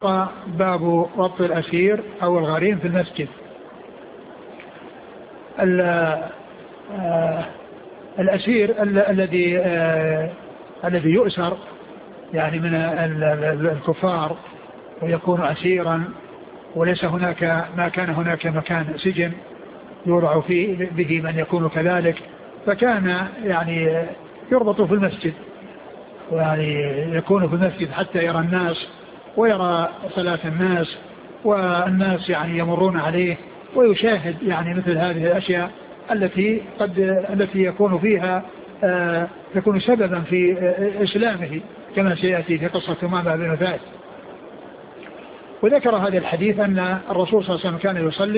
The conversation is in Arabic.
باب ربط الأسير أو الغريم في المسجد. الأسير الذي يؤسر يعني من الكفار ويكون أسيرا وليس هناك ما كان هناك مكان سجن يورع فيه به من يكون كذلك، فكان يعني يربط في المسجد، ويعني يكون في المسجد حتى يرى الناس ويرى صلاة الناس، والناس يعني يمرون عليه ويشاهد يعني مثل هذه الأشياء التي يكون فيها يكون سببا في إسلامه، كما سيأتي في قصة ثمامة بن ثعلبة. وذكر هذا الحديث أن الرسول صلى الله عليه وسلم كان يصلي